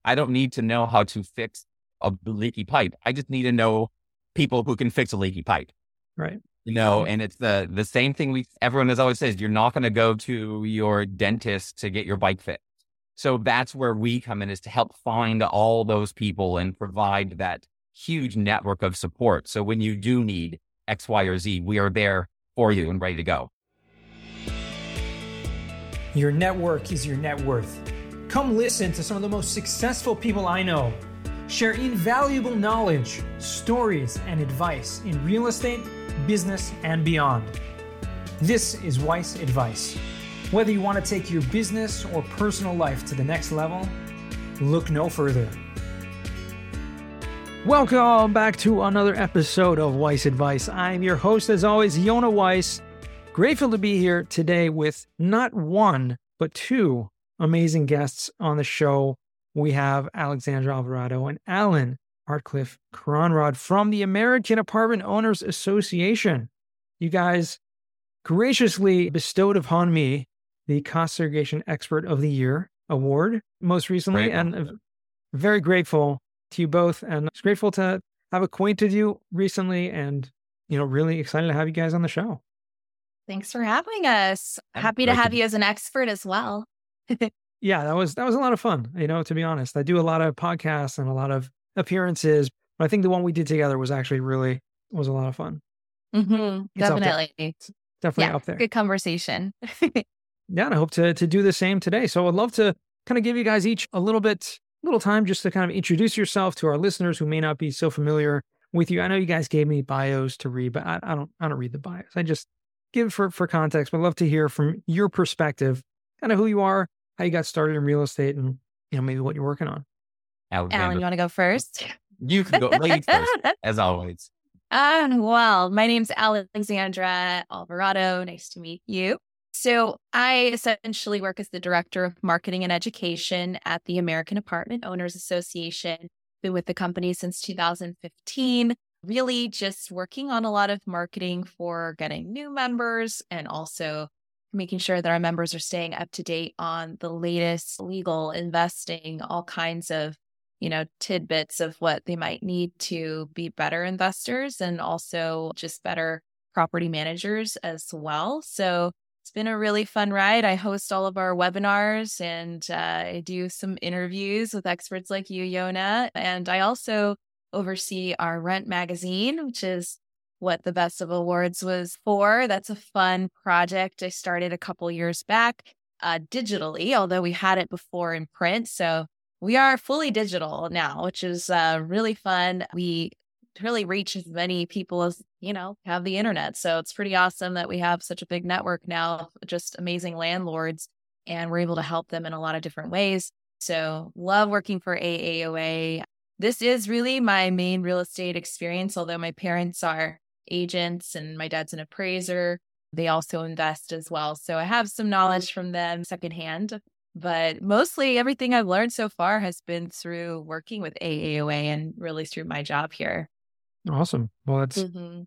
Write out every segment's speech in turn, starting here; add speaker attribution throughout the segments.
Speaker 1: I don't need to know how to fix a leaky pipe. I just need to know people who can fix a leaky pipe.
Speaker 2: Right.
Speaker 1: And it's the same thing everyone has always says, you're not going to go to your dentist to get your bike fixed. So that's where we come in, is to help find all those people and provide that huge network of support. So when you do need X, Y, or Z, we are there for you and ready to go.
Speaker 2: Your network is your net worth. Come listen to some of the most successful people I know share invaluable knowledge, stories, and advice in real estate, business, and beyond. This is Weiss Advice. Whether you want to take your business or personal life to the next level, look no further. Welcome back to another episode of Weiss Advice. I'm your host, as always, Yonah Weiss. Grateful to be here today with not one, but two amazing guests on the show. We have Alexandra Alvarado and Alan Hartcliffe-Cronrod from the American Apartment Owners Association. You guys graciously bestowed upon me the Cost Segregation Expert of the Year award most recently, and I'm very grateful to you both, and it's grateful to have acquainted you recently, and really excited to have you guys on the show.
Speaker 3: Thanks for having us. Happy to have you as an expert as well.
Speaker 2: Yeah, that was a lot of fun. To be honest, I do a lot of podcasts and a lot of appearances, but I think the one we did together was actually was a lot of fun.
Speaker 3: Mm-hmm. Definitely.
Speaker 2: Definitely up there.
Speaker 3: Good conversation.
Speaker 2: Yeah, and I hope to do the same today. So I'd love to kind of give you guys each a little time just to kind of introduce yourself to our listeners who may not be so familiar with you. I know you guys gave me bios to read, but I don't read the bios. I just give for context, but I'd love to hear from your perspective, kind of who you are, how you got started in real estate, and maybe what you're working on.
Speaker 3: Alan, you want to go first?
Speaker 1: You can go ladies first, as always.
Speaker 3: Well, my name's Alexandra Alvarado. Nice to meet you. So I essentially work as the Director of Marketing and Education at the American Apartment Owners Association. Been with the company since 2015, really just working on a lot of marketing for getting new members and also making sure that our members are staying up to date on the latest legal investing, all kinds of, tidbits of what they might need to be better investors and also just better property managers as well. So it's been a really fun ride. I host all of our webinars and I do some interviews with experts like you, Yonah. And I also oversee our Rent magazine, which is what the Best of Awards was for. That's a fun project I started a couple years back digitally, although we had it before in print. So we are fully digital now, which is really fun. We really reach as many people as, have the internet. So it's pretty awesome that we have such a big network now of just amazing landlords, and we're able to help them in a lot of different ways. So love working for AAOA. This is really my main real estate experience, although my parents are agents and my dad's an appraiser. They also invest as well. So I have some knowledge from them secondhand, but mostly everything I've learned so far has been through working with AAOA and really through my job here.
Speaker 2: Awesome. Well, that's,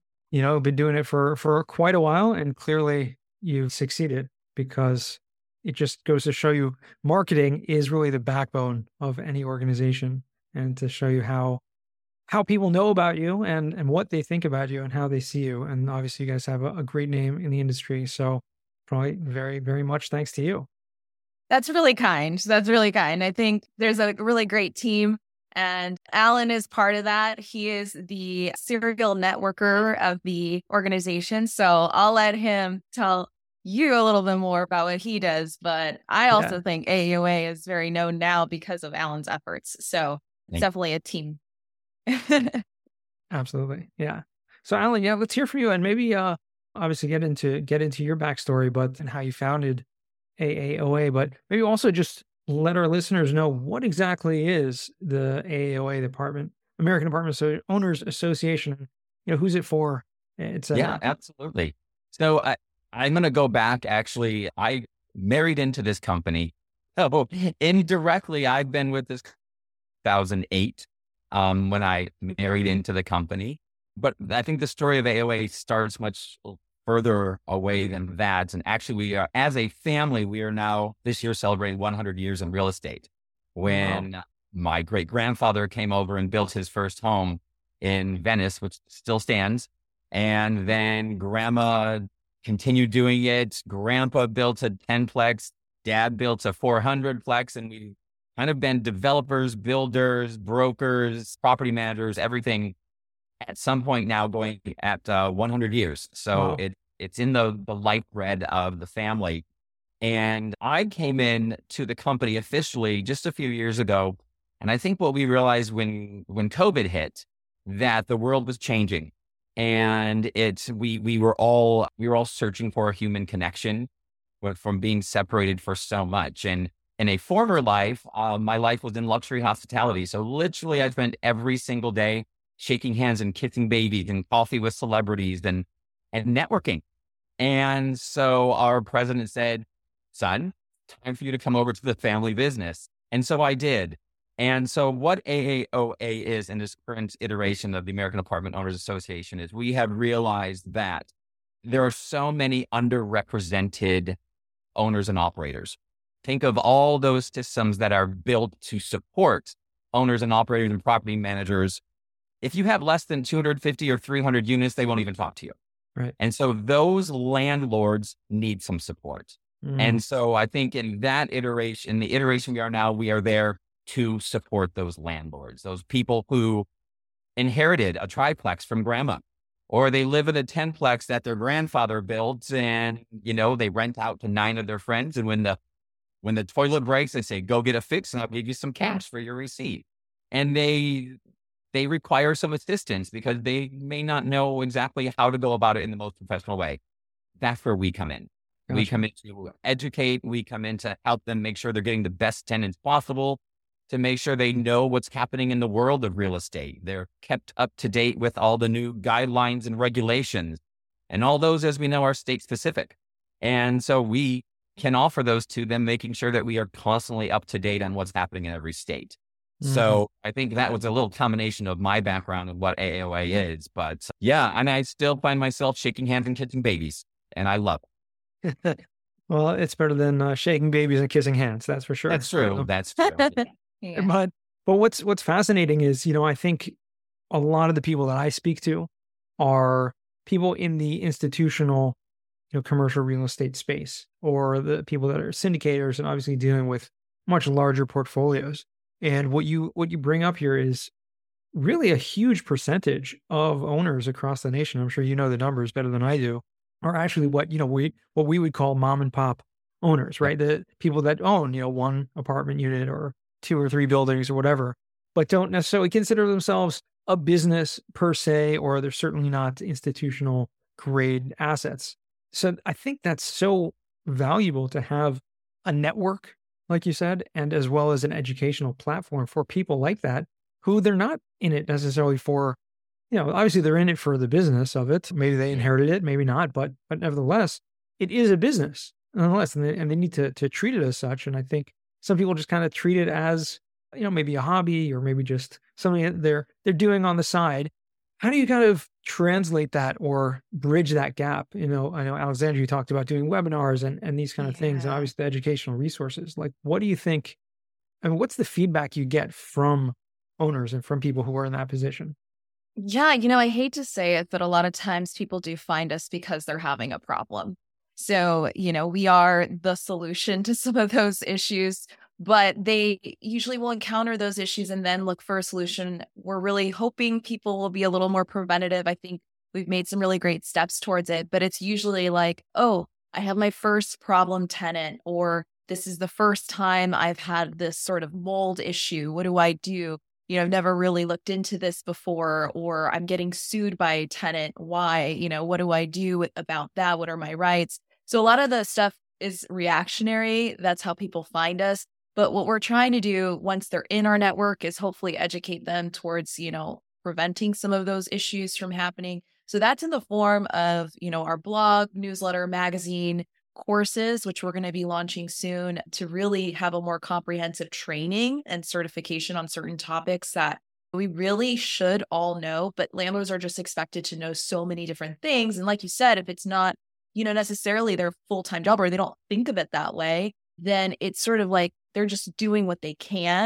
Speaker 2: been doing it for quite a while, and clearly you've succeeded, because it just goes to show you marketing is really the backbone of any organization, and to show you how people know about you and what they think about you and how they see you. And obviously you guys have a great name in the industry. So probably very, very much thanks to you.
Speaker 3: That's really kind. I think there's a really great team, and Alan is part of that. He is the serial networker of the organization. So I'll let him tell you a little bit more about what he does. But I also think AAOA is very known now because of Alan's efforts. So it's definitely a team.
Speaker 2: Absolutely. Yeah. So Alan, let's hear from you, and maybe obviously get into your backstory, and how you founded AAOA, but maybe also just let our listeners know what exactly is the AAOA, the American Apartment Owners Association. Who's it for?
Speaker 1: Yeah, absolutely. So I'm going to go back. Actually, I married into this company. Indirectly, I've been with this 2008 when I married into the company. But I think the story of AOA starts much further away than that. And actually, we are, as a family, we are now this year celebrating 100 years in real estate. When My great grandfather came over and built his first home in Venice, which still stands. And then grandma continued doing it. Grandpa built a 10-plex, dad built a 400-plex, and we kind of been developers, builders, brokers, property managers, everything at some point now going at 100 years. So
Speaker 2: Wow.
Speaker 1: it's in the life thread of the family. And I came in to the company officially just a few years ago. And I think what we realized when COVID hit, that the world was changing. And we were all searching for a human connection from being separated for so much. And in a former life, my life was in luxury hospitality. So literally I spent every single day shaking hands and kissing babies and coffee with celebrities and networking. And so our president said, son, time for you to come over to the family business. And so I did. And so what AAOA is in this current iteration of the American Apartment Owners Association is we have realized that there are so many underrepresented owners and operators. Think of all those systems that are built to support owners and operators and property managers. If you have less than 250 or 300 units, they won't even talk to you.
Speaker 2: Right.
Speaker 1: And so those landlords need some support. And so I think in that iteration, the iteration we are now, we are there to support those landlords, those people who inherited a triplex from grandma, or they live in a 10-plex that their grandfather built and, they rent out to 9 of their friends. And when the toilet breaks, they say, go get a fix and I'll give you some cash for your receipt. And they require some assistance because they may not know exactly how to go about it in the most professional way. That's where we come in.
Speaker 2: Gotcha.
Speaker 1: We come in to educate. We come in to help them make sure they're getting the best tenants possible, to make sure they know what's happening in the world of real estate. They're kept up to date with all the new guidelines and regulations. And all those, as we know, are state specific. And so we can offer those to them, making sure that we are constantly up to date on what's happening in every state. So I think that was a little combination of my background and what AAOA is. But yeah, and I still find myself shaking hands and kissing babies, and I love it.
Speaker 2: Well, it's better than shaking babies and kissing hands. That's for sure.
Speaker 1: That's true. That's true.
Speaker 3: Yeah.
Speaker 2: But what's fascinating is, I think a lot of the people that I speak to are people in the institutional, commercial real estate space, or the people that are syndicators and obviously dealing with much larger portfolios. And what you bring up here is really a huge percentage of owners across the nation. I'm sure you know the numbers better than I do, are actually what we would call mom and pop owners, right? The people that own, one apartment unit or 2 or 3 buildings or whatever, but don't necessarily consider themselves a business per se, or they're certainly not institutional grade assets. So I think that's so valuable to have a network, like you said, and as well as an educational platform for people like that, who they're not in it necessarily for, obviously they're in it for the business of it. Maybe they inherited it, maybe not, but nevertheless, it is a business nonetheless, and they need to treat it as such. And I think some people just kind of treat it as, maybe a hobby, or maybe just something that they're doing on the side. How do you kind of translate that or bridge that gap? I know Alexandra, you talked about doing webinars and these kind of things, and obviously the educational resources. Like, what do you think? I mean, what's the feedback you get from owners and from people who are in that position?
Speaker 3: Yeah, I hate to say it, but a lot of times people do find us because they're having a problem. So, we are the solution to some of those issues, but they usually will encounter those issues and then look for a solution. We're really hoping people will be a little more preventative. I think we've made some really great steps towards it, but it's usually like, oh, I have my first problem tenant, or this is the first time I've had this sort of mold issue. What do I do? I've never really looked into this before, or I'm getting sued by a tenant. Why? What do I do about that? What are my rights? So a lot of the stuff is reactionary. That's how people find us. But what we're trying to do once they're in our network is hopefully educate them towards, preventing some of those issues from happening. So that's in the form of, our blog, newsletter, magazine, courses, which we're going to be launching soon, to really have a more comprehensive training and certification on certain topics that we really should all know, but landlords are just expected to know so many different things. And like you said, if it's not, necessarily their full-time job, or they don't think of it that way, then it's sort of like they're just doing what they can.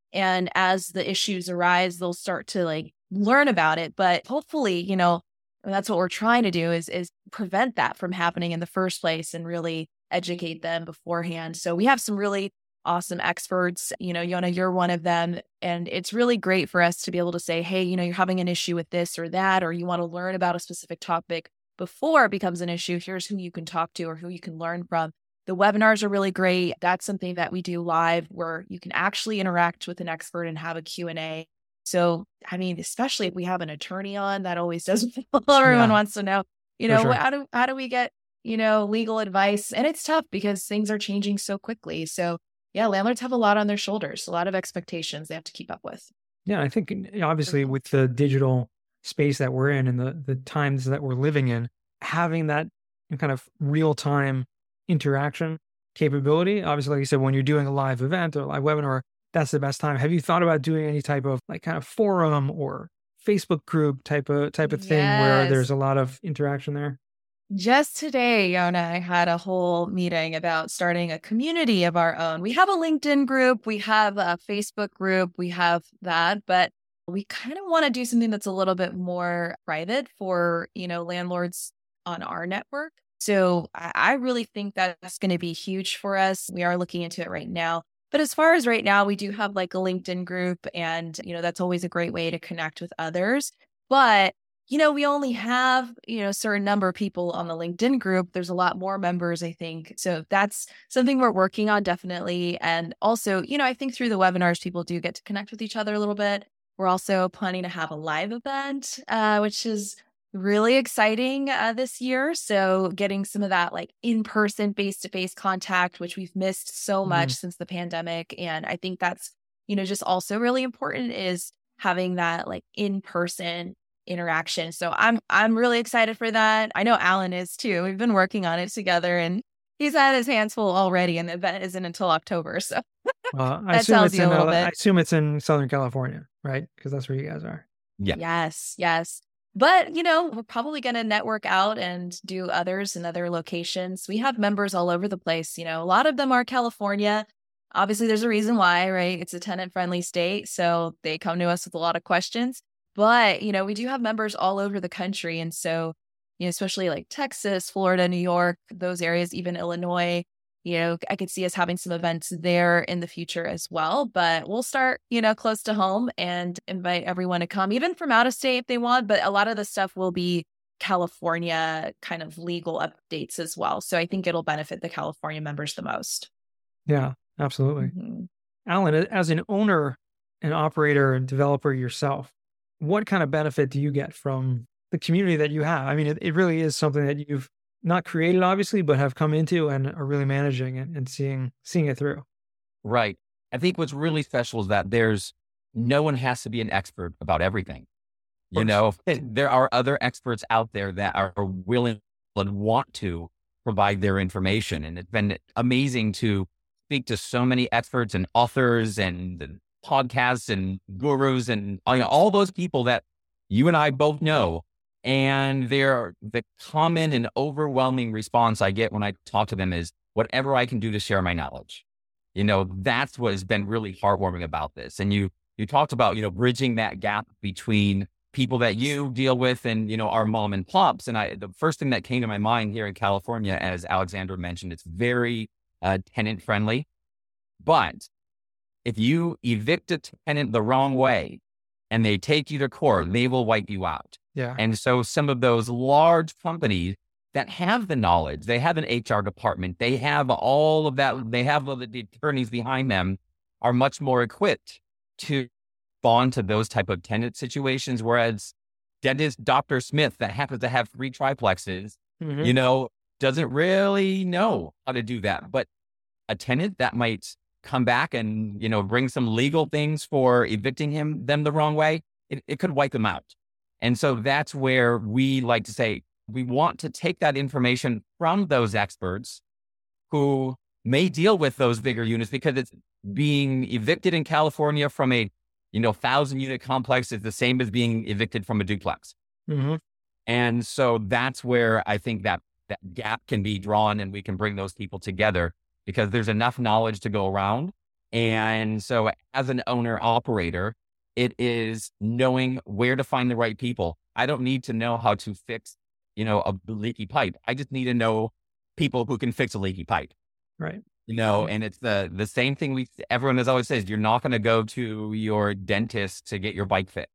Speaker 3: And as the issues arise, they'll start to like learn about it. But hopefully, that's what we're trying to do is prevent that from happening in the first place and really educate them beforehand. So we have some really awesome experts. Yona, you're one of them. And it's really great for us to be able to say, hey, you're having an issue with this or that, or you want to learn about a specific topic before it becomes an issue. Here's who you can talk to or who you can learn from. The webinars are really great. That's something that we do live where you can actually interact with an expert and have a Q&A. So, especially if we have an attorney on, that always does well. Everyone wants to know,
Speaker 2: sure.
Speaker 3: how do we get, legal advice? And it's tough because things are changing so quickly. So yeah, landlords have a lot on their shoulders, a lot of expectations they have to keep up with.
Speaker 2: Yeah, I think obviously with the digital space that we're in and the times that we're living in, having that kind of real-time interaction capability, obviously, like you said, when you're doing a live event or a live webinar, that's the best time. Have you thought about doing any type of like kind of forum or Facebook group type of thing where there's a lot of interaction there?
Speaker 3: Just today, Yona, I had a whole meeting about starting a community of our own. We have a LinkedIn group, we have a Facebook group, we have that, but we kind of want to do something that's a little bit more private for, landlords on our network. So I really think that's going to be huge for us. We are looking into it right now. But as far as right now, we do have like a LinkedIn group and, that's always a great way to connect with others. But, we only have, a certain number of people on the LinkedIn group. There's a lot more members, I think. So that's something we're working on definitely. And also, I think through the webinars, people do get to connect with each other a little bit. We're also planning to have a live event, which is really exciting this year. So getting some of that like in-person, face-to-face contact, which we've missed so much since the pandemic. And I think that's, just also really important is having that like in-person interaction. So I'm really excited for that. I know Alan is too. We've been working on it together and he's had his hands full already and the event isn't until October. So
Speaker 2: that tells you a little bit. I assume it's in Southern California, right? Because that's where you guys are.
Speaker 1: Yeah.
Speaker 3: Yes. But, we're probably going to network out and do others in other locations. We have members all over the place. A lot of them are California. Obviously, there's a reason why, right? It's a tenant-friendly state. So they come to us with a lot of questions. But, we do have members all over the country. And so, especially like Texas, Florida, New York, those areas, even Illinois, I could see us having some events there in the future as well. But we'll start, close to home and invite everyone to come, even from out of state if they want. But a lot of the stuff will be California kind of legal updates as well. So I think it'll benefit the California members the most.
Speaker 2: Yeah, absolutely. Alan, as an owner and operator and developer yourself, what kind of benefit do you get from the community that you have? It really is something that you've not created, obviously, but have come into and are really managing and seeing it through.
Speaker 1: Right. I think what's really special is that no one has to be an expert about everything. There are other experts out there that are willing and want to provide their information. And it's been amazing to speak to so many experts and authors and podcasts and gurus and all those people that you and I both know. And the common and overwhelming response I get when I talk to them is whatever I can do to share my knowledge. That's what has been really heartwarming about this. And you talked about, bridging that gap between people that you deal with and, our mom and pops. And the first thing that came to my mind here in California, as Alexandra mentioned, it's very tenant friendly. But if you evict a tenant the wrong way and they take you to court, they will wipe you out.
Speaker 2: Yeah.
Speaker 1: And so some of those large companies that have the knowledge, they have an HR department, they have all of that, they have all the attorneys behind them, are much more equipped to respond to those type of tenant situations. Whereas dentist Dr. Smith that happens to have 3 triplexes, doesn't really know how to do that. But a tenant that might come back and, bring some legal things for evicting them the wrong way, it could wipe them out. And so that's where we like to say, we want to take that information from those experts who may deal with those bigger units, because it's being evicted in California from a, 1,000-unit complex is the same as being evicted from a duplex. And so that's where I think that gap can be drawn and we can bring those people together, because there's enough knowledge to go around. And so as an owner operator, it is knowing where to find the right people. I don't need to know how to fix, a leaky pipe. I just need to know people who can fix a leaky pipe.
Speaker 2: Right.
Speaker 1: And it's the same thing everyone has always says, you're not going to go to your dentist to get your bike fixed,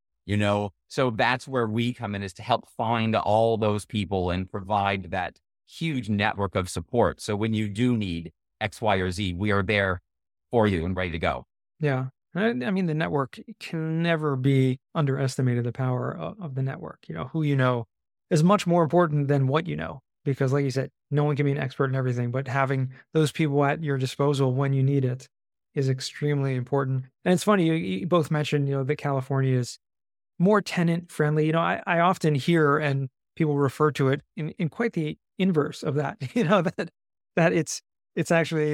Speaker 1: So that's where we come in, is to help find all those people and provide that huge network of support. So when you do need X, Y, or Z, we are there for you and ready to go.
Speaker 2: Yeah. I mean, the network can never be underestimated, the power of the network. Who you know is much more important than what you know, because like you said, no one can be an expert in everything, but having those people at your disposal when you need it is extremely important. And it's funny, you both mentioned, that California is more tenant friendly. I often hear, and people refer to it in quite the inverse of that, that it's actually,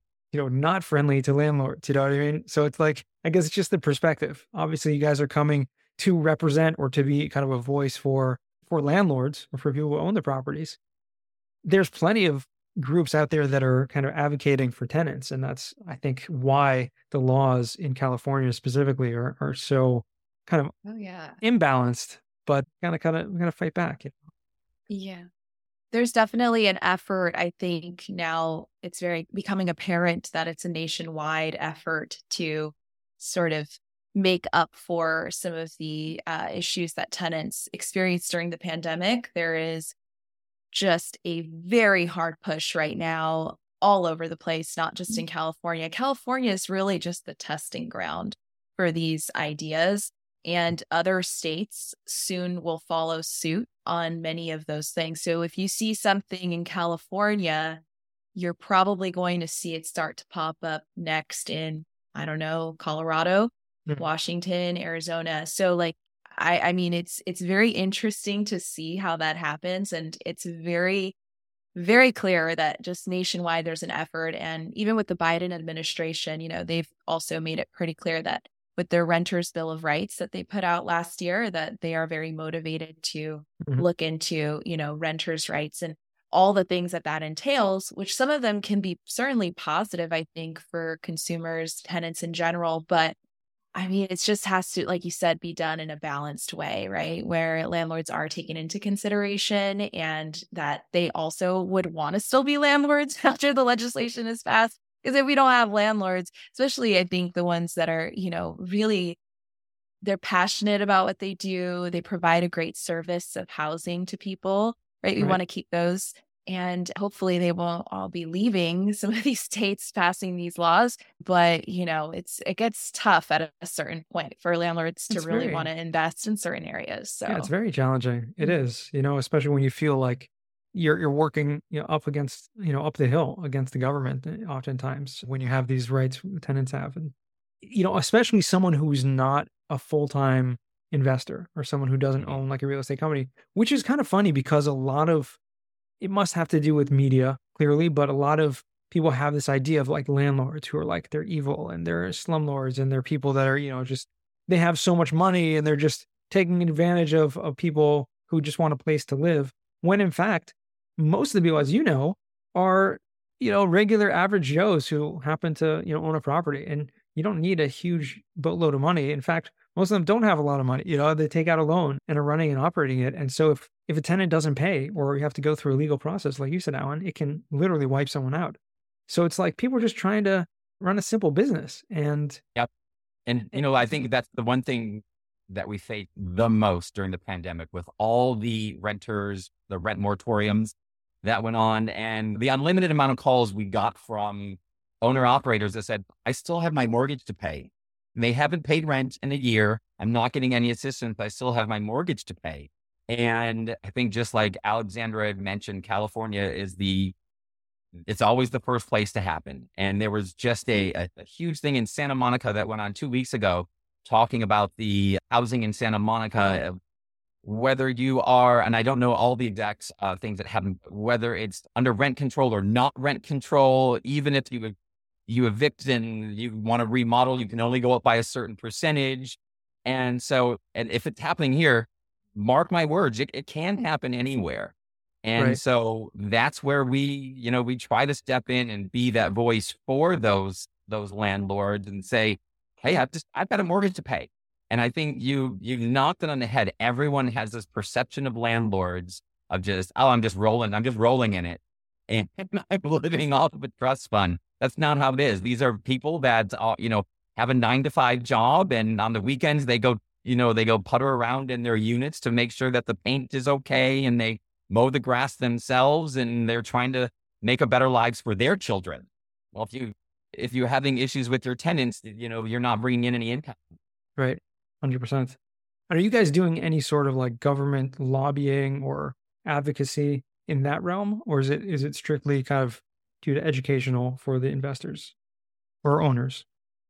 Speaker 2: not friendly to landlords, you know what I mean? So it's like, I guess it's just the perspective. Obviously you guys are coming to represent or to be kind of a voice for landlords or for people who own the properties. There's plenty of groups out there that are kind of advocating for tenants. And that's, I think, why the laws in California specifically are so kind of imbalanced, but gotta fight back.
Speaker 3: Yeah. There's definitely an effort. I think now it's very becoming apparent that it's a nationwide effort to sort of make up for some of the issues that tenants experienced during the pandemic. There is just a very hard push right now all over the place, not just in California. California is really just the testing ground for these ideas, and other states soon will follow suit on many of those things. So if you see something in California, you're probably going to see it start to pop up next in, I don't know, Colorado, Washington, Arizona. So I mean, it's very interesting to see how that happens. And it's very, very clear that just nationwide, there's an effort. And even with the Biden administration, they've also made it pretty clear that with their Renters Bill of Rights that they put out last year, that they are very motivated to look into, renters' rights and all the things that entails, which some of them can be certainly positive, I think, for consumers, tenants in general. But I mean, it just has to, like you said, be done in a balanced way, right? Where landlords are taken into consideration and that they also would want to still be landlords after the legislation is passed. Because if we don't have landlords, especially I think the ones that are, really, they're passionate about what they do. They provide a great service of housing to people, right? We want to keep those. And hopefully they won't all be leaving some of these states passing these laws. But, it gets tough at a certain point for landlords to really want to invest in certain areas. So
Speaker 2: yeah, it's very challenging. It is, especially when you feel like you're working, up against, up the hill against the government. Oftentimes when you have these rights the tenants have, and, especially someone who's not a full-time investor or someone who doesn't own like a real estate company, which is kind of funny because it must have to do with media clearly, but a lot of people have this idea of like landlords who are like, they're evil and they're slumlords and they're people that are, just, they have so much money and they're just taking advantage of people who just want a place to live. When in fact, most of the people, as you know, are, regular average Joes who happen to, own a property, and you don't need a huge boatload of money. In fact, most of them don't have a lot of money. They take out a loan and are running and operating it. And so if a tenant doesn't pay, or you have to go through a legal process, like you said, Alan, it can literally wipe someone out. So it's like people are just trying to run a simple business. And
Speaker 1: yep. And, I think that's the one thing that we faced the most during the pandemic, with all the renters, the rent moratoriums that went on, and the unlimited amount of calls we got from owner operators that said, I still have my mortgage to pay. They haven't paid rent in a year. I'm not getting any assistance. I still have my mortgage to pay. And I think just like Alexandra had mentioned, California it's always the first place to happen. And there was just a huge thing in Santa Monica that went on 2 weeks ago, talking about the housing in Santa Monica, whether you are, and I don't know all the exact things that happen, whether it's under rent control or not rent control, even if you evict and you want to remodel, you can only go up by a certain percentage. And if it's happening here, mark my words, it can happen anywhere. And so that's where we try to step in and be that voice for those those landlords and say, hey, I've got a mortgage to pay. And I think you knocked it on the head. Everyone has this perception of landlords of just, oh, I'm just rolling in it. And I'm living off of a trust fund. That's not how it is. These are people that, have a 9-to-5 job. And on the weekends, they go putter around in their units to make sure that the paint is okay. And they mow the grass themselves, and they're trying to make a better lives for their children. Well, if you're having issues with your tenants, you're not bringing in any income.
Speaker 2: Right. 100%. Are you guys doing any sort of like government lobbying or advocacy in that realm? Or is it strictly kind of due to educational for the investors or owners?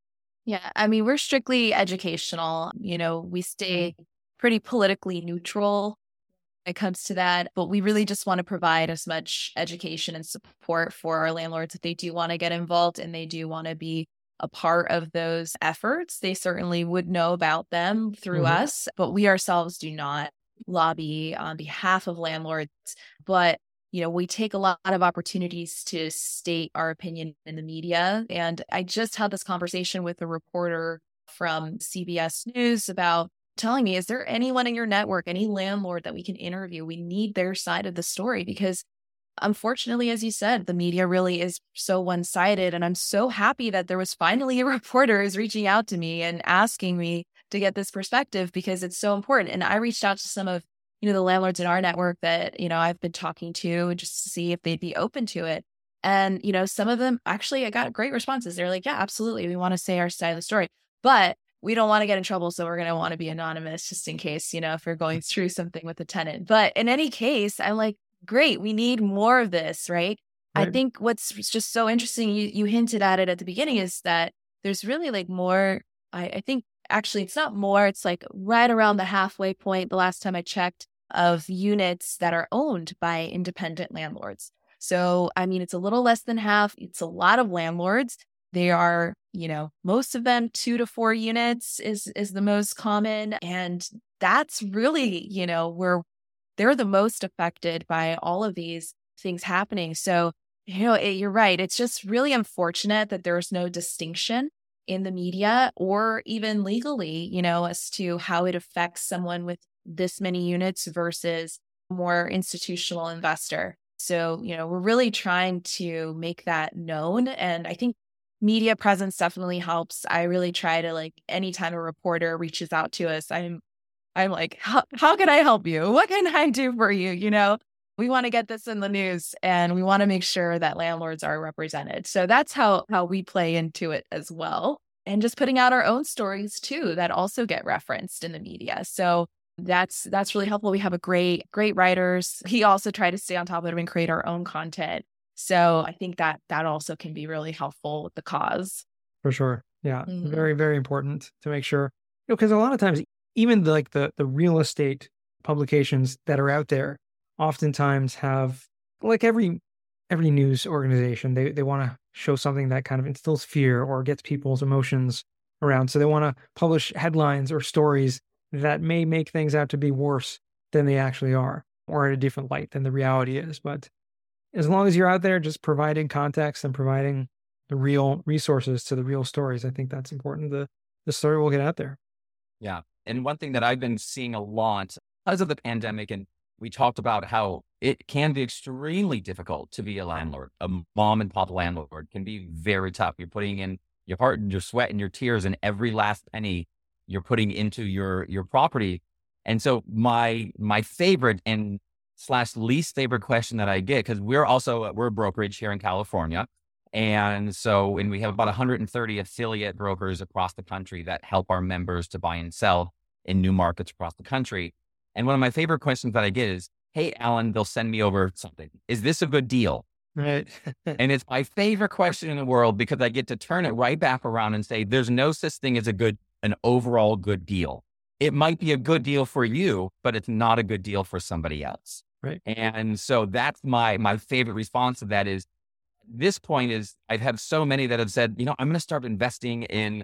Speaker 3: Yeah, I mean, we're strictly educational. We stay pretty politically neutral when it comes to that, but we really just want to provide as much education and support for our landlords if they do want to get involved and they do want to be a part of those efforts. They certainly would know about them through us, but we ourselves do not lobby on behalf of landlords. But we take a lot of opportunities to state our opinion in the media. And I just had this conversation with a reporter from CBS News about telling me, is there anyone in your network, any landlord that we can interview? We need their side of the story because unfortunately, as you said, the media really is so one-sided. And I'm so happy that there was finally a reporter who's reaching out to me and asking me to get this perspective because it's so important. And I reached out to some of the landlords in our network that, I've been talking to just to see if they'd be open to it. And, some of them actually, I got great responses. They're like, yeah, absolutely. We want to say our side of the story, but we don't want to get in trouble. So we're going to want to be anonymous just in case, if we're going through something with a tenant. But in any case, I'm like, great, we need more of this, right? I think what's just so interesting, you hinted at it at the beginning, is that there's really like more, I think actually it's not more, it's like right around the halfway point, the last time I checked, of units that are owned by independent landlords. So, I mean, it's a little less than half. It's a lot of landlords. They are, most of them 2 to 4 units is the most common. And that's really, where they're the most affected by all of these things happening. So, you're right. It's just really unfortunate that there's no distinction in the media or even legally, as to how it affects someone with this many units versus a more institutional investor. So, we're really trying to make that known. And I think media presence definitely helps. I really try to, like, anytime a reporter reaches out to us, I'm like, how can I help you? What can I do for you? We want to get this in the news and we want to make sure that landlords are represented. So that's how we play into it as well. And just putting out our own stories too, that also get referenced in the media. So that's really helpful. We have a great writers. We also try to stay on top of it and create our own content. So I think that also can be really helpful with the cause.
Speaker 2: For sure. Yeah. Very, very important to make sure, because a lot of times, even the real estate publications that are out there oftentimes have, like every news organization, they want to show something that kind of instills fear or gets people's emotions around. So they want to publish headlines or stories that may make things out to be worse than they actually are, or in a different light than the reality is. But as long as you're out there just providing context and providing the real resources to the real stories, I think that's important. The story will get out there.
Speaker 1: Yeah. And one thing that I've been seeing a lot because of the pandemic, and we talked about how it can be extremely difficult to be a landlord. A mom and pop landlord can be very tough. You're putting in your heart and your sweat and your tears and every last penny you're putting into your property. And so my favorite and / least favorite question that I get, because we're a brokerage here in California. And we have about 130 affiliate brokers across the country that help our members to buy and sell in new markets across the country. And one of my favorite questions that I get is, hey, Alan, they'll send me over something. Is this a good deal?
Speaker 2: Right.
Speaker 1: And it's my favorite question in the world because I get to turn it right back around and say, there's no such thing as an overall good deal. It might be a good deal for you, but it's not a good deal for somebody else.
Speaker 2: Right.
Speaker 1: And so that's my favorite response to that is, this point is, I've had so many that have said, I'm going to start investing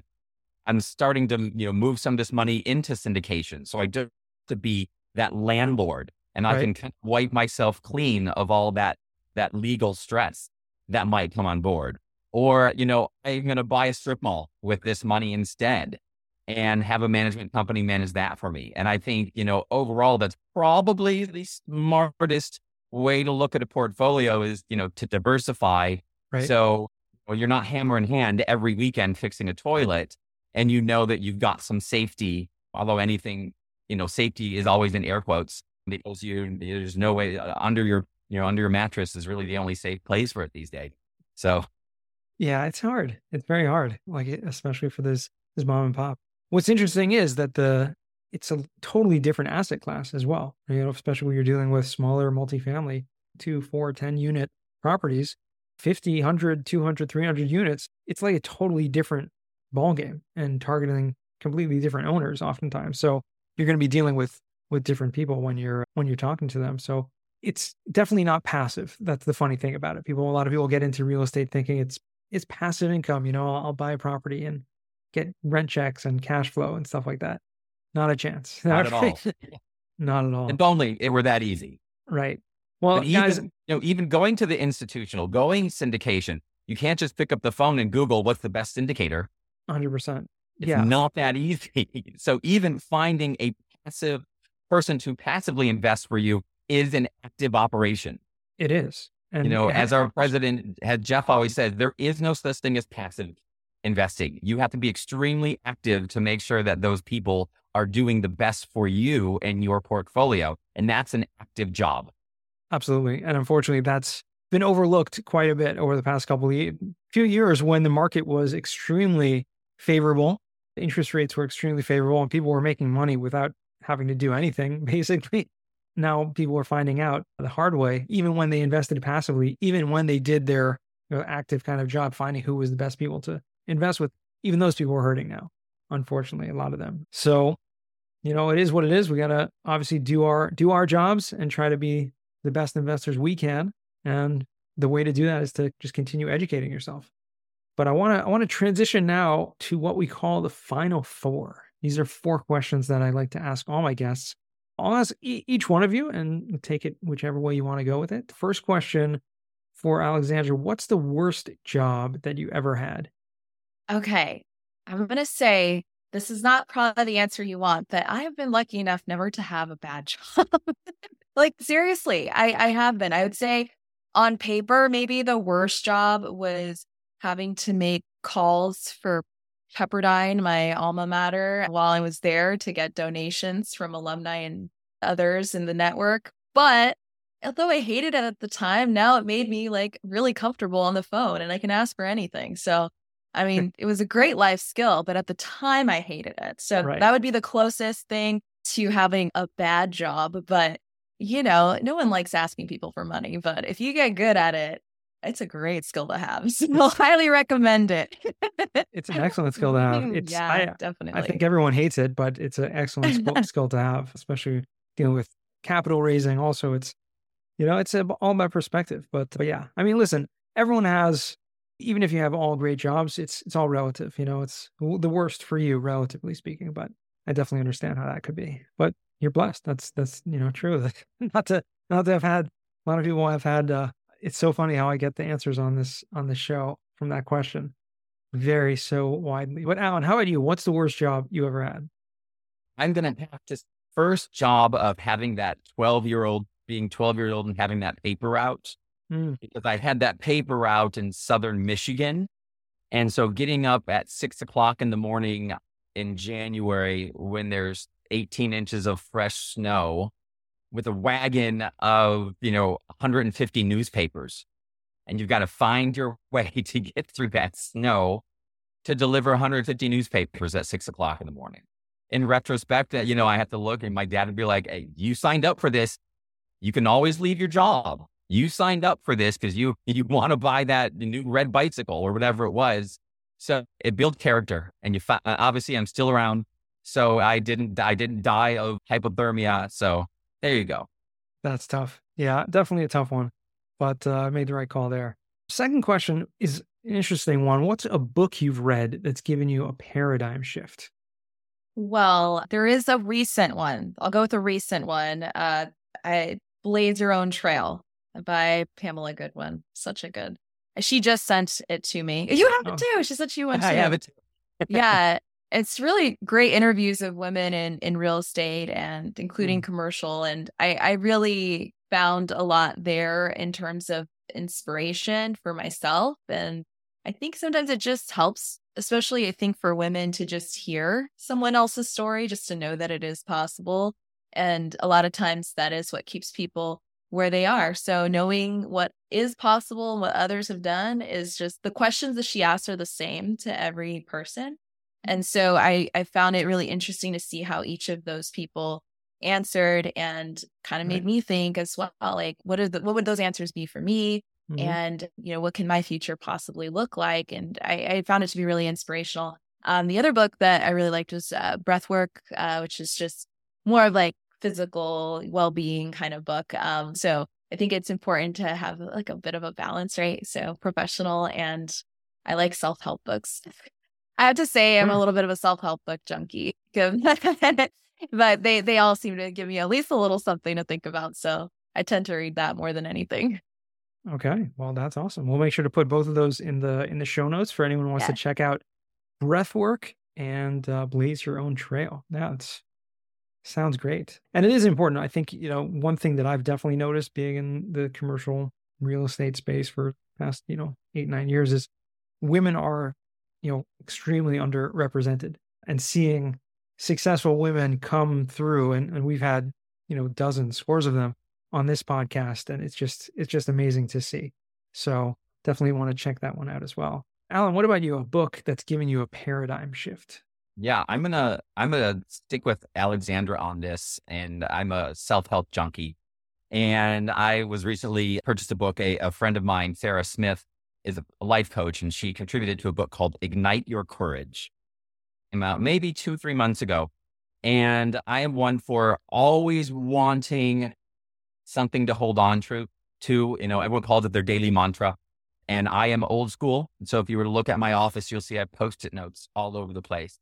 Speaker 1: I'm starting to, move some of this money into syndication. So I do to be that landlord and I can kind of wipe myself clean of all that legal stress that might come on board. Or, I'm going to buy a strip mall with this money instead and have a management company manage that for me. And I think, overall, that's probably the smartest way to look at a portfolio is, to diversify.
Speaker 2: Right.
Speaker 1: So you're not hammer in hand every weekend fixing a toilet, and that you've got some safety, although anything, safety is always in air quotes because there's no way under your mattress is really the only safe place for it these days. So.
Speaker 2: Yeah, it's hard. It's very hard, especially for this mom and pop. What's interesting is that it's a totally different asset class as well. Especially when you're dealing with smaller multifamily, 2, 4, 10 unit properties, 50, 100, 200, 300 units. It's like a totally different ballgame and targeting completely different owners oftentimes. So you're going to be dealing with different people when you're talking to them. So it's definitely not passive. That's the funny thing about it. A lot of people get into real estate thinking it's passive income. I'll buy a property and get rent checks and cash flow and stuff like that. Not a chance.
Speaker 1: Not at all.
Speaker 2: Not at all.
Speaker 1: If only it were that easy.
Speaker 2: Right. Well,
Speaker 1: but
Speaker 2: guys,
Speaker 1: even going to the institutional, going syndication, you can't just pick up the phone and Google what's the best syndicator.
Speaker 2: 100%.
Speaker 1: It's not that easy. So even finding a passive person to passively invest for you is an active operation.
Speaker 2: It is. And
Speaker 1: as our president, Jeff always said, there is no such thing as passive investing. You have to be extremely active to make sure that those people are doing the best for you and your portfolio. And that's an active job.
Speaker 2: Absolutely. And unfortunately, that's been overlooked quite a bit over the past few years when the market was extremely favorable. Interest rates were extremely favorable and people were making money without having to do anything, basically. Now people are finding out the hard way, even when they invested passively, even when they did their active kind of job, finding who was the best people to invest with, even those people are hurting now, unfortunately, a lot of them. So, it is what it is. We got to obviously do our jobs and try to be the best investors we can. And the way to do that is to just continue educating yourself. But I want to transition now to what we call the final 4. These are 4 questions that I like to ask all my guests. I'll ask each one of you and take it whichever way you want to go with it. The first question for Alexandra, what's the worst job that you ever had?
Speaker 3: Okay. I'm going to say this is not probably the answer you want, but I have been lucky enough never to have a bad job. Seriously, I have been. I would say on paper, maybe the worst job was having to make calls for Pepperdine, my alma mater, while I was there to get donations from alumni and others in the network. But although I hated it at the time, now it made me really comfortable on the phone and I can ask for anything. So, I mean, it was a great life skill, but at the time I hated it. So That would be the closest thing to having a bad job. But, no one likes asking people for money. But if you get good at it, it's a great skill to have. So I'll highly recommend it.
Speaker 2: It's an excellent skill to have.
Speaker 3: Definitely.
Speaker 2: I think everyone hates it, but it's an excellent skill to have, especially dealing with capital raising. Also, it's all about perspective. But yeah, I mean, listen, everyone has, even if you have all great jobs, it's all relative. It's the worst for you, relatively speaking. But I definitely understand how that could be. But you're blessed. That's true. Not to have had, a lot of people have had. It's so funny how I get the answers on this show from that question. Vary so widely. But Alan, how about you? What's the worst job you ever had?
Speaker 1: I'm going to have to first job of having that 12-year-old, being 12 years old and having that paper route. Because I had that paper route in Southern Michigan. And so getting up at 6 o'clock in the morning in January when there's 18 inches of fresh snow with a wagon of, 150 newspapers. And you've got to find your way to get through that snow to deliver 150 newspapers at 6 o'clock in the morning. In retrospect, I have to look and my dad would be like, hey, you signed up for this. You can always leave your job. You signed up for this because you want to buy that new red bicycle or whatever it was. So it built character. And obviously I'm still around. So I didn't die of hypothermia. So there you go.
Speaker 2: That's tough. Yeah, definitely a tough one, but I made the right call there. Second question is an interesting one. What's a book you've read that's given you a paradigm shift?
Speaker 3: Well, there is a recent one. I'll go with a recent one. Blaze Your Own Trail by Pamela Goodwin. Such a good She just sent it to me. You have
Speaker 2: Oh,
Speaker 3: it too. She said she wants
Speaker 1: I
Speaker 3: to.
Speaker 1: have it.
Speaker 3: Yeah. It's really great interviews of women in real estate and including commercial. And I really found a lot there in terms of inspiration for myself. And I think sometimes it just helps, especially I think for women to just hear someone else's story, just to know that it is possible. And a lot of times that is what keeps people where they are. So knowing what is possible and what others have done is just the questions that she asks are the same to every person. And so I found it really interesting to see how each of those people answered and kind of made me think as well, like, what would those answers be for me?
Speaker 2: Mm-hmm.
Speaker 3: And, what can my future possibly look like? And I found it to be really inspirational. The other book that I really liked was Breathwork, which is just more of like physical well-being kind of book. So I think it's important to have like a bit of a balance, right? So professional, and I like self-help books. I have to say I'm a little bit of a self-help book junkie, but they all seem to give me at least a little something to think about. So I tend to read that more than anything.
Speaker 2: Okay. Well, that's awesome. We'll make sure to put both of those in the show notes for anyone who wants to check out Breathwork and Blaze Your Own Trail. Yeah, sounds great. And it is important. I think, one thing that I've definitely noticed being in the commercial real estate space for the past, 8-9 years is women are, extremely underrepresented, and seeing successful women come through, and we've had, dozens, scores of them on this podcast. And it's just amazing to see. So definitely want to check that one out as well. Alan, what about you? A book that's giving you a paradigm shift?
Speaker 1: Yeah, I'm gonna stick with Alexandra on this, and I'm a self-help junkie. And I was recently purchased a book. A friend of mine, Sarah Smith, is a life coach, and she contributed to a book called Ignite Your Courage. Came out maybe 2-3 months ago. And I am one for always wanting something to hold on to. Everyone calls it their daily mantra. And I am old school. So if you were to look at my office, you'll see I have Post-it notes all over the place.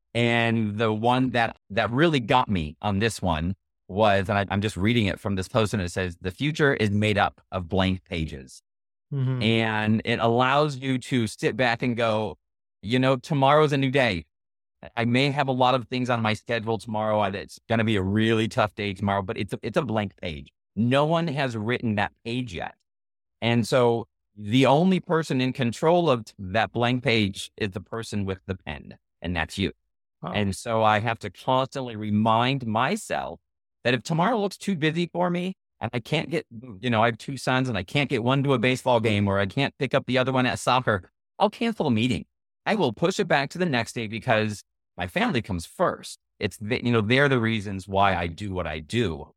Speaker 1: And the one that really got me on this one was, and I'm just reading it from this post, and it says, the future is made up of blank pages.
Speaker 2: Mm-hmm.
Speaker 1: And it allows you to sit back and go, tomorrow's a new day. I may have a lot of things on my schedule tomorrow. It's going to be a really tough day tomorrow, but it's a blank page. No one has written that page yet. And so the only person in control of that blank page is the person with the pen, and that's you.
Speaker 2: Wow.
Speaker 1: And so I have to constantly remind myself that if tomorrow looks too busy for me, and I can't get, I have 2 sons and I can't get one to a baseball game, or I can't pick up the other one at soccer, I'll cancel a meeting. I will push it back to the next day because my family comes first. It's, they're the reasons why I do what I do.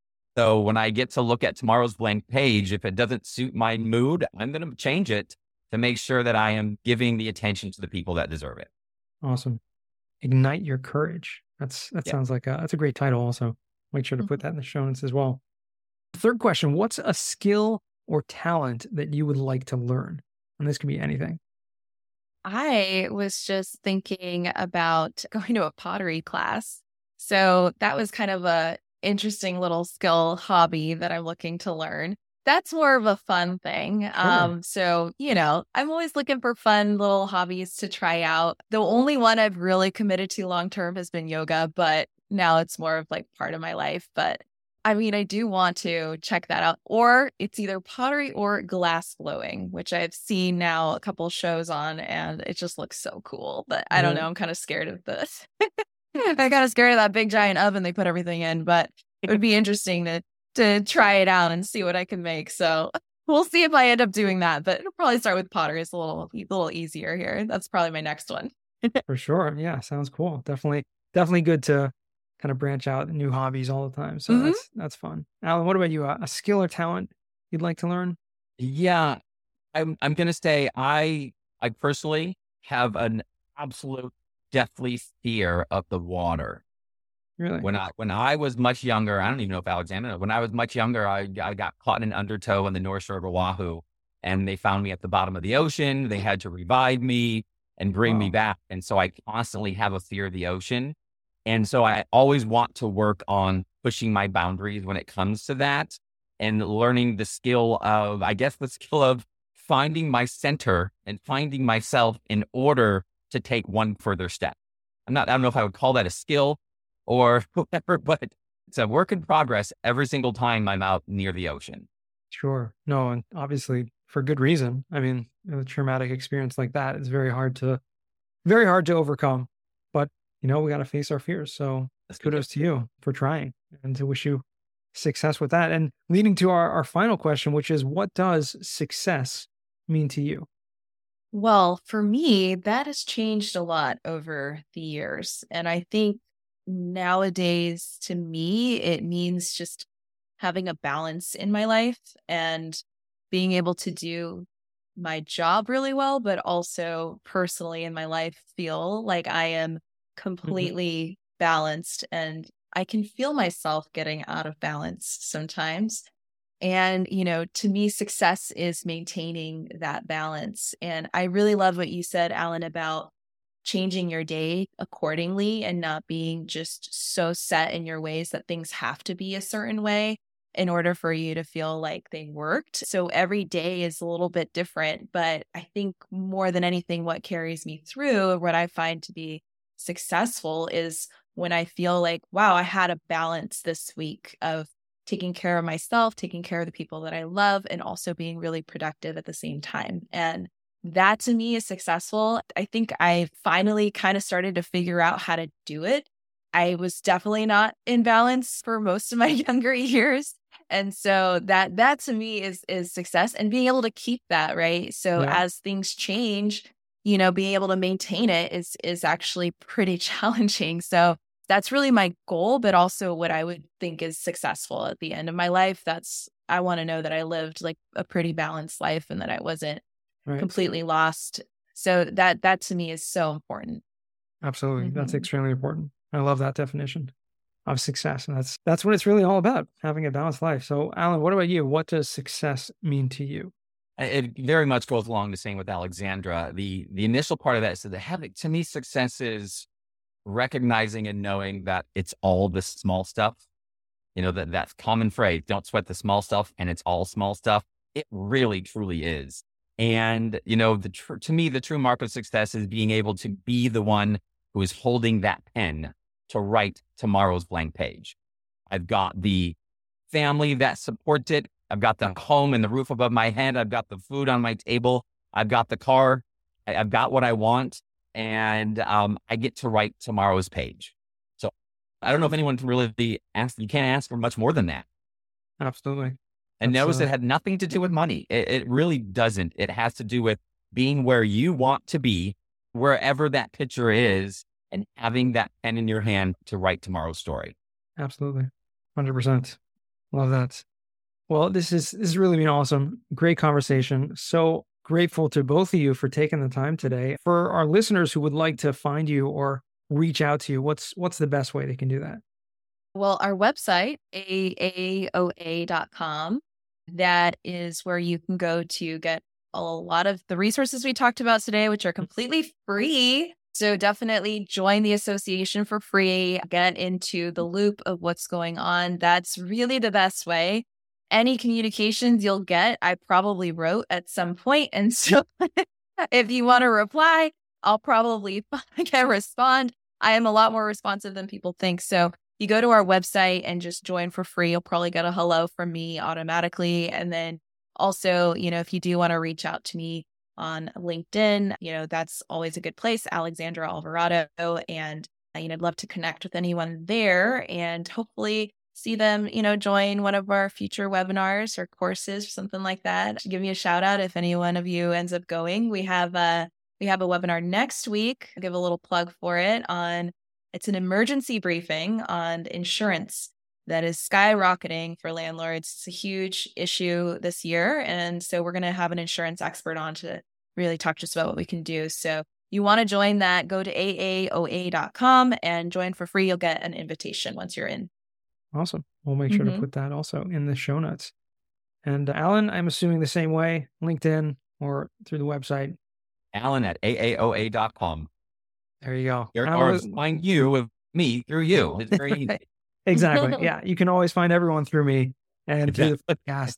Speaker 1: So when I get to look at tomorrow's blank page, if it doesn't suit my mood, I'm going to change it to make sure that I am giving the attention to the people that deserve it.
Speaker 2: Awesome. Ignite Your Courage. That sounds like that's a great title also. Make sure to put that in the show notes as well. Third question, what's a skill or talent that you would like to learn? And this can be anything.
Speaker 3: I was just thinking about going to a pottery class. So that was kind of a interesting little skill hobby that I'm looking to learn. That's more of a fun thing.
Speaker 2: Sure.
Speaker 3: So, I'm always looking for fun little hobbies to try out. The only one I've really committed to long-term has been yoga, but now it's more of like part of my life. But I do want to check that out. Or it's either pottery or glass blowing, which I've seen now a couple shows on, and it just looks so cool. But I don't know. I'm kind of scared of this. I'm kind of scared of that big giant oven they put everything in, but it would be interesting to try it out and see what I can make. So we'll see if I end up doing that, but it'll probably start with pottery. It's a little easier here. That's probably my next one.
Speaker 2: For sure. Yeah. Sounds cool. Definitely good to kind of branch out new hobbies all the time. So that's fun. Alan, what about you? A skill or talent you'd like to learn?
Speaker 1: Yeah, I'm going to say I personally have an absolute deathly fear of the water.
Speaker 2: Really?
Speaker 1: When I was much younger, I don't even know if Alexander, when I was much younger, I got caught in an undertow on the North Shore of Oahu, and they found me at the bottom of the ocean. They had to revive me and bring me back. And so I constantly have a fear of the ocean. And so I always want to work on pushing my boundaries when it comes to that, and learning the skill of finding my center and finding myself in order to take one further step. I don't know if I would call that a skill or whatever, but it's a work in progress every single time I'm out near the ocean.
Speaker 2: Sure. No, and obviously for good reason. I mean, a traumatic experience like that is very hard to overcome. But, we got to face our fears. So kudos to you for trying, and to wish you success with that. And leading to our final question, which is, what does success mean to you?
Speaker 3: Well, for me, that has changed a lot over the years. And I think nowadays, to me, it means just having a balance in my life and being able to do my job really well, but also personally in my life feel like I am completely balanced, and I can feel myself getting out of balance sometimes. And, to me, success is maintaining that balance. And I really love what you said, Alan, about changing your day accordingly and not being just so set in your ways that things have to be a certain way in order for you to feel like they worked. So every day is a little bit different. But I think more than anything, what carries me through, what I find to be successful, is when I feel like, wow, I had a balance this week of taking care of myself, taking care of the people that I love, and also being really productive at the same time. And that to me is successful. I think I finally kind of started to figure out how to do it. I was definitely not in balance for most of my younger years. And so that to me is success, and being able to keep that, right? So as things change, being able to maintain it is actually pretty challenging. So that's really my goal, but also what I would think is successful at the end of my life. I want to know that I lived like a pretty balanced life and that I wasn't completely lost. So that to me is so important.
Speaker 2: Absolutely. That's extremely important. I love that definition of success. And that's what it's really all about, having a balanced life. So Alan, what about you? What does success mean to you?
Speaker 1: It very much goes along the same with Alexandra. The initial part of that is that to me, success is recognizing and knowing that it's all the small stuff, that common phrase, don't sweat the small stuff, and it's all small stuff. It really, truly is. And, to me, the true mark of success is being able to be the one who is holding that pen to write tomorrow's blank page. I've got the family that supports it. I've got the home and the roof above my head. I've got the food on my table. I've got the car. I've got what I want. And I get to write tomorrow's page. So I don't know if anyone can really ask. You can't ask for much more than that.
Speaker 2: Absolutely.
Speaker 1: And notice it had nothing to do with money. It really doesn't. It has to do with being where you want to be, wherever that picture is, and having that pen in your hand to write tomorrow's story.
Speaker 2: Absolutely. 100%. Love that. Well, this has really been awesome. Great conversation. So grateful to both of you for taking the time today. For our listeners who would like to find you or reach out to you, what's the best way they can do that?
Speaker 3: Well, our website, aaoa.com, that is where you can go to get a lot of the resources we talked about today, which are completely free. So definitely join the association for free, get into the loop of what's going on. That's really the best way. Any communications you'll get, I probably wrote at some point. And so if you want to reply, I'll probably respond. I am a lot more responsive than people think. So you go to our website and just join for free. You'll probably get a hello from me automatically. And then also, if you do want to reach out to me on LinkedIn, that's always a good place, Alexandra Alvarado. And, I'd love to connect with anyone there and hopefully see them, join one of our future webinars or courses or something like that. Give me a shout out if any one of you ends up going. We have a webinar next week. I'll give a little plug for it it's an emergency briefing on insurance that is skyrocketing for landlords. It's a huge issue this year. And so we're going to have an insurance expert on to really talk to us about what we can do. So you want to join that, go to aaoa.com and join for free. You'll get an invitation once you're in.
Speaker 2: Awesome. We'll make sure to put that also in the show notes. And Alan, I'm assuming the same way, LinkedIn or through the website.
Speaker 1: Alan at aaoa.com.
Speaker 2: There you go.
Speaker 1: Or find you with me through you. It's very easy.
Speaker 2: Exactly. Yeah. You can always find everyone through me and through the podcast.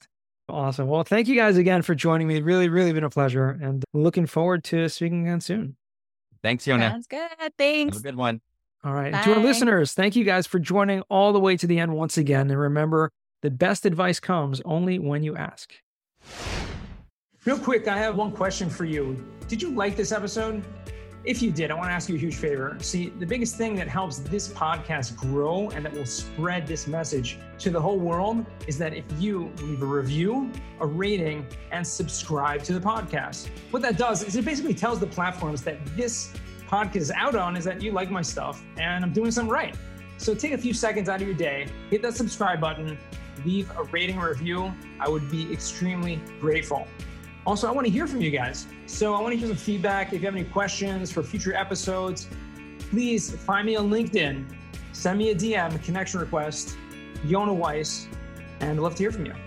Speaker 2: Awesome. Well, thank you guys again for joining me. Really, really been a pleasure, and looking forward to speaking again soon.
Speaker 1: Thanks, Yona.
Speaker 3: Sounds good. Thanks.
Speaker 1: Have a good one.
Speaker 2: All right.
Speaker 3: Bye.
Speaker 2: And to our listeners, thank you guys for joining all the way to the end once again. And remember, the best advice comes only when you ask. Real quick, I have one question for you. Did you like this episode? If you did, I want to ask you a huge favor. See, the biggest thing that helps this podcast grow and that will spread this message to the whole world is that if you leave a review, a rating, and subscribe to the podcast. What that does is it basically tells the platforms that this podcast is out on is that you like my stuff and I'm doing something right. So take a few seconds out of your day, hit that subscribe button, leave a rating or review. I would be extremely grateful. Also, I want to hear from you guys. So I want to hear some feedback. If you have any questions for future episodes, please find me on LinkedIn, send me a DM, a connection request, Yona Weiss, and I'd love to hear from you.